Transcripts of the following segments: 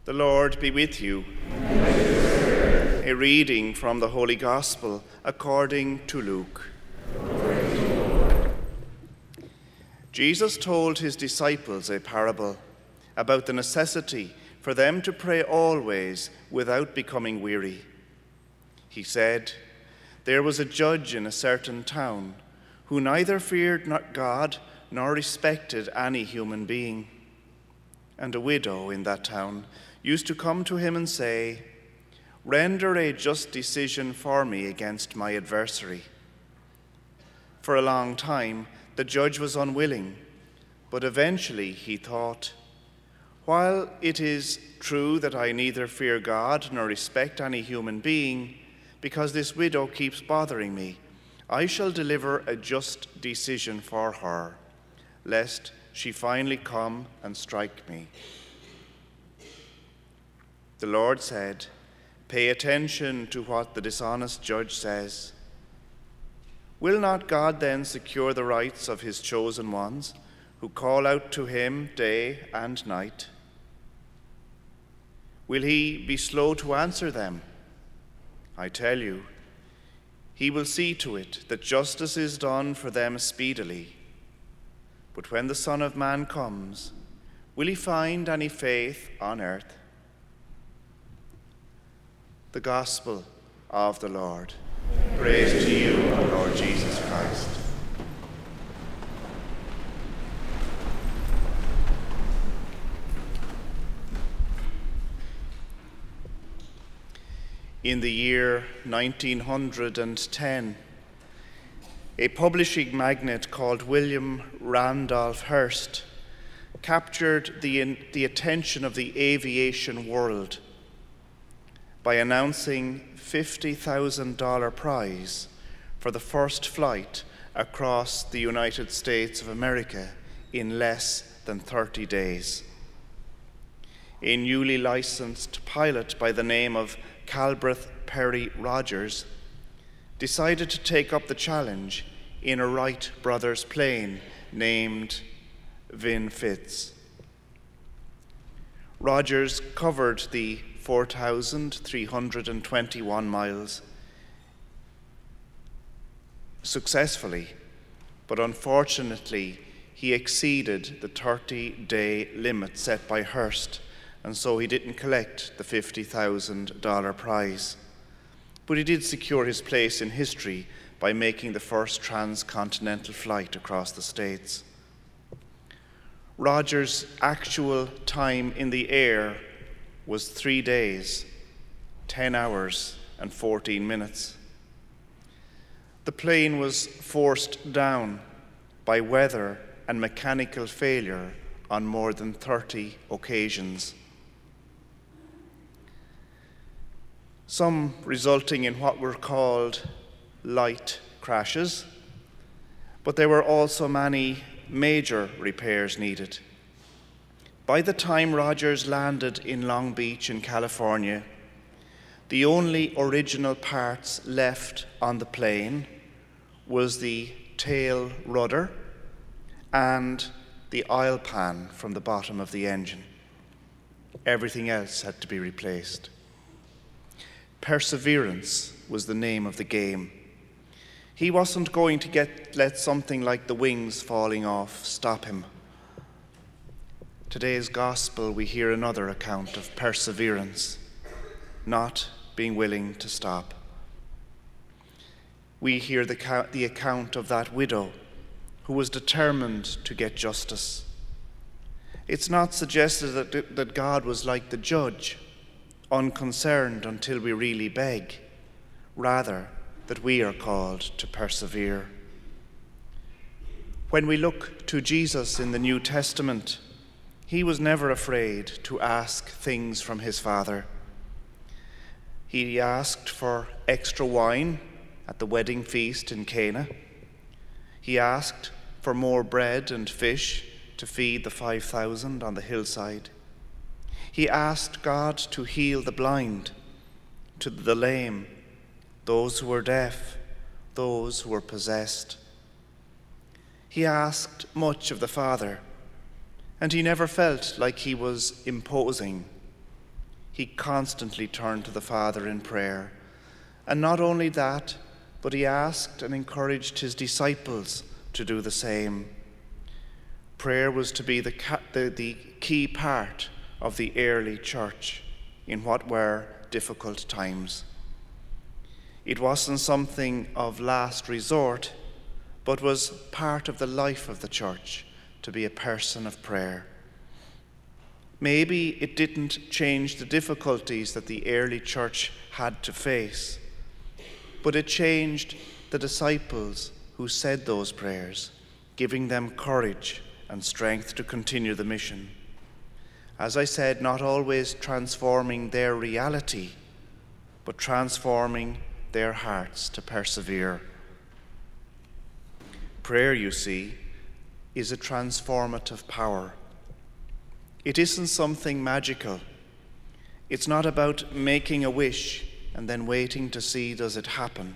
The Lord be with you. A reading from the Holy Gospel according to Luke. Jesus told his disciples a parable about the necessity for them to pray always without becoming weary. He said, "There was a judge in a certain town who neither feared God nor respected any human being. And a widow in that town used to come to him and say, 'Render a just decision for me against my adversary.' For a long time, the judge was unwilling, but eventually he thought, 'While it is true that I neither fear God nor respect any human being, because this widow keeps bothering me, I shall deliver a just decision for her, lest she finally come and strike me.' The Lord said, 'Pay attention to what the dishonest judge says. Will not God then secure the rights of his chosen ones, who call out to him day and night? Will he be slow to answer them? I tell you, he will see to it that justice is done for them speedily. But when the Son of Man comes, will he find any faith on earth?'" The Gospel of the Lord. Praise to you, O Lord Jesus Christ. In the year 1910, a publishing magnate called William Randolph Hearst captured the attention of the aviation world by announcing $50,000 prize for the first flight across the United States of America in less than 30 days. A newly licensed pilot by the name of Calbreth Perry Rogers decided to take up the challenge in a Wright brothers plane named Vin Fitz. Rogers covered the 4,321 miles successfully, but unfortunately he exceeded the 30-day limit set by Hearst, and so he didn't collect the $50,000 prize. But he did secure his place in history by making the first transcontinental flight across the States. Rogers' actual time in the air was 3 days, 10 hours, and 14 minutes. The plane was forced down by weather and mechanical failure on more than 30 occasions, some resulting in what were called light crashes, but there were also many major repairs needed. By the time Rogers landed in Long Beach in California, the only original parts left on the plane was the tail rudder and the oil pan from the bottom of the engine. Everything else had to be replaced. Perseverance was the name of the game. He wasn't going to let something like the wings falling off stop him. Today's gospel, we hear another account of perseverance, not being willing to stop. We hear the account of that widow who was determined to get justice. It's not suggested that God was like the judge, unconcerned until we really beg, rather that we are called to persevere. When we look to Jesus in the New Testament, he was never afraid to ask things from his Father. He asked for extra wine at the wedding feast in Cana. He asked for more bread and fish to feed the 5,000 on the hillside. He asked God to heal the blind, to the lame, those who were deaf, those who were possessed. He asked much of the Father, and he never felt like he was imposing. he constantly turned to the Father in prayer. And not only that, but he asked and encouraged his disciples to do the same. Prayer was to be the key part of the early church in what were difficult times. It wasn't something of last resort, but was part of the life of the church to be a person of prayer. Maybe it didn't change the difficulties that the early church had to face, but it changed the disciples who said those prayers, giving them courage and strength to continue the mission. As I said, not always transforming their reality, but transforming their hearts to persevere. Prayer, you see, is a transformative power. It isn't something magical. It's not about making a wish and then waiting to see does it happen.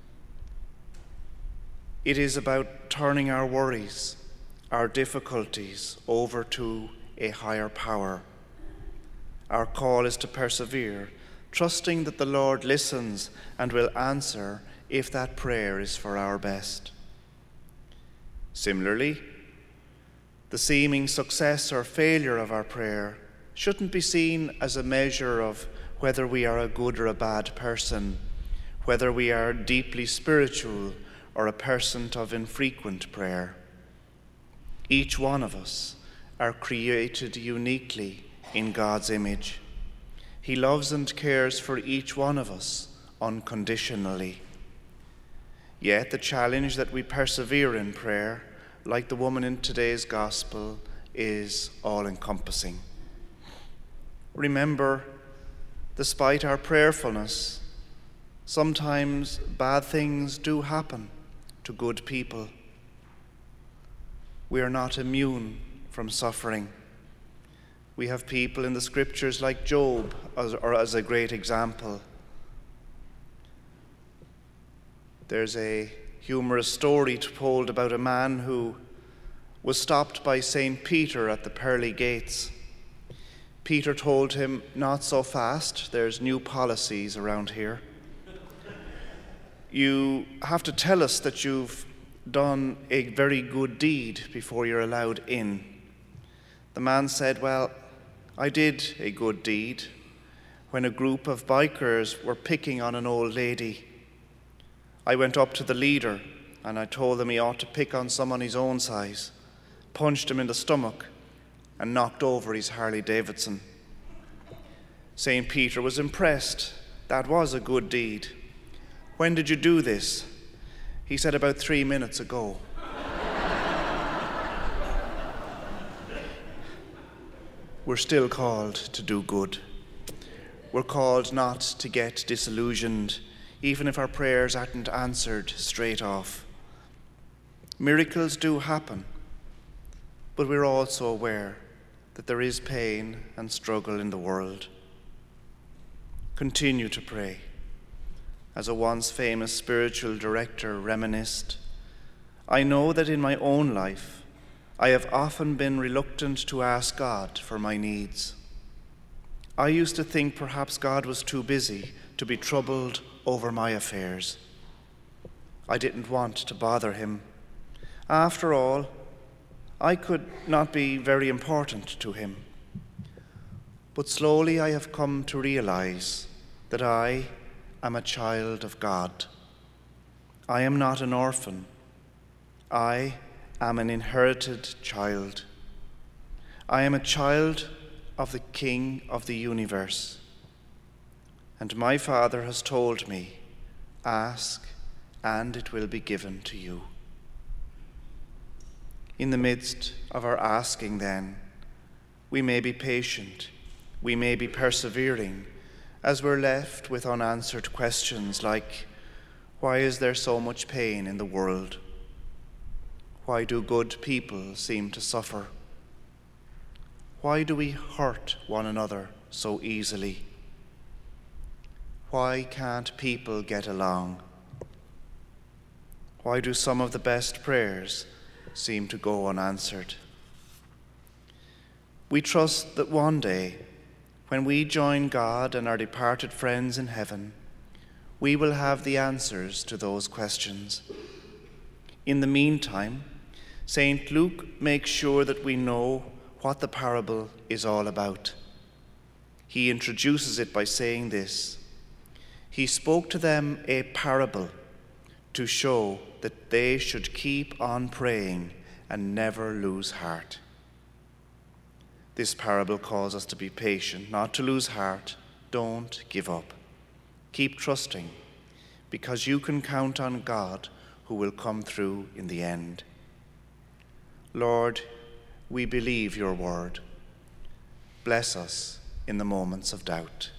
It is about turning our worries, our difficulties over to a higher power. Our call is to persevere, trusting that the Lord listens and will answer if that prayer is for our best. Similarly, the seeming success or failure of our prayer shouldn't be seen as a measure of whether we are a good or a bad person, whether we are deeply spiritual or a person of infrequent prayer. Each one of us are created uniquely in God's image. He loves and cares for each one of us unconditionally. Yet the challenge that we persevere in prayer, like the woman in today's gospel, is all-encompassing. Remember, despite our prayerfulness, sometimes bad things do happen to good people. We are not immune from suffering. We have people in the scriptures like Job as a great example. There's a humorous story told about a man who was stopped by St. Peter at the pearly gates. Peter told him, "Not so fast, there's new policies around here. You have to tell us that you've done a very good deed before you're allowed in." The man said, "Well, I did a good deed when a group of bikers were picking on an old lady. I went up to the leader and I told him he ought to pick on someone his own size, punched him in the stomach and knocked over his Harley Davidson." St. Peter was impressed. That was a good deed. "When did you do this?" He said, "About 3 minutes ago." We're still called to do good. We're called not to get disillusioned, even if our prayers aren't answered straight off. Miracles do happen, but we're also aware that there is pain and struggle in the world. Continue to pray. As a once famous spiritual director reminisced, "I know that in my own life, I have often been reluctant to ask God for my needs. I used to think perhaps God was too busy to be troubled over my affairs. I didn't want to bother him. After all, I could not be very important to him. But slowly I have come to realize that I am a child of God. I am not an orphan. I am an inherited child. I am a child of the King of the universe. And my Father has told me, ask, and it will be given to you." In the midst of our asking, then, we may be patient, we may be persevering, as we're left with unanswered questions like, why is there so much pain in the world? Why do good people seem to suffer? Why do we hurt one another so easily? Why can't people get along? Why do some of the best prayers seem to go unanswered? We trust that one day When we join God and our departed friends in heaven, we will have the answers to those questions. In the meantime, St. Luke makes sure that we know what the parable is all about. He introduces it by saying this: He spoke to them a parable to show that they should keep on praying and never lose heart. This parable calls us to be patient, not to lose heart. Don't give up. Keep trusting, because you can count on God, who will come through in the end. Lord, we believe your word. Bless us in the moments of doubt.